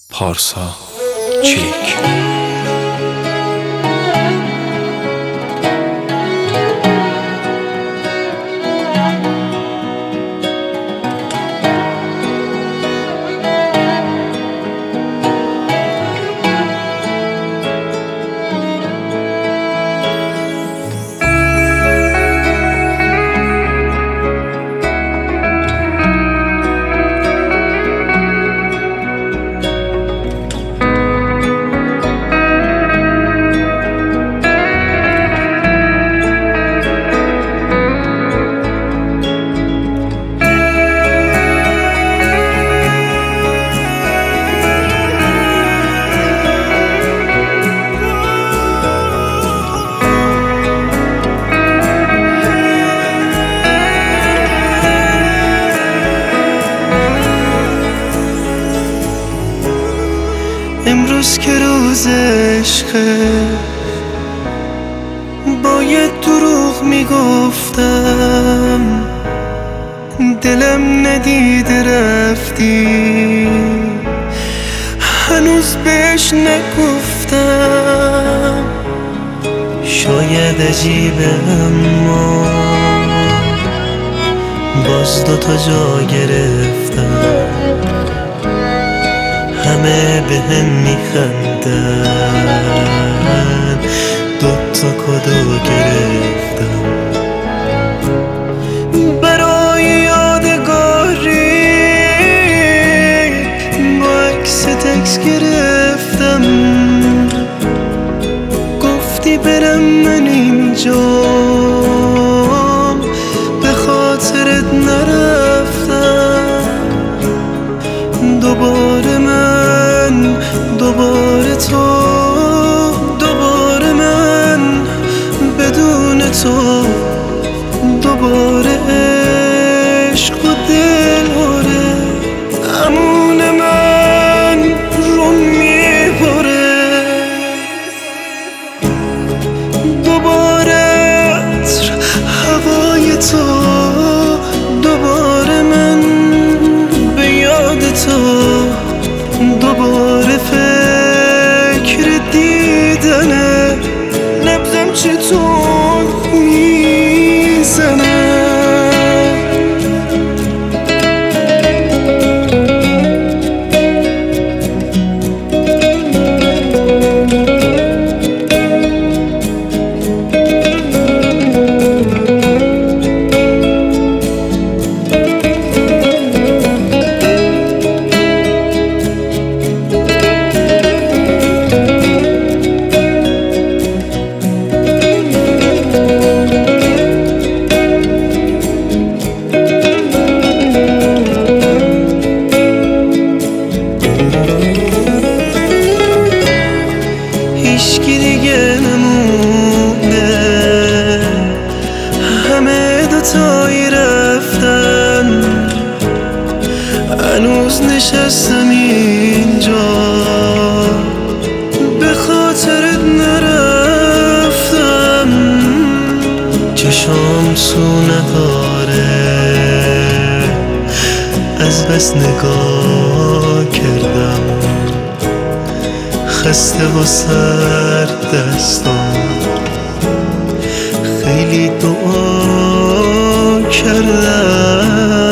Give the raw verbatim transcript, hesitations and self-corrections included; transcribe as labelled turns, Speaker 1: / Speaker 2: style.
Speaker 1: پارسا چریک.
Speaker 2: امروز که روز عشقه، باید دروغ میگفتم، دلم ندیده رفتی، هنوز بهش نگفتم. شاید عجیبه اما باز دوتا جا گرفتم، همه به هم میخندن، دوتا کدو گرفتم. برای یادگاری با عکس تکس گرفتم، گفتی برم من اینجام، به خاطرت نرفتم. دوباره من، دوباره تو، دوباره من بدون تو، دوباره عشق و دلهوره، امون من رو میبره. دوباره عطر هوای تو، دوباره من به یاد تو، دوباره فکر دیدنه، نبضم چطور میزنه. هیچکی دیگه نمونه، همه دوتایی رفتن، هنوز نشستم اینجا، به خاطرت نرفتم. چشام سو نداره، از بس نگاه کردم، خسته و سر دستم، خیلی دعا کردم.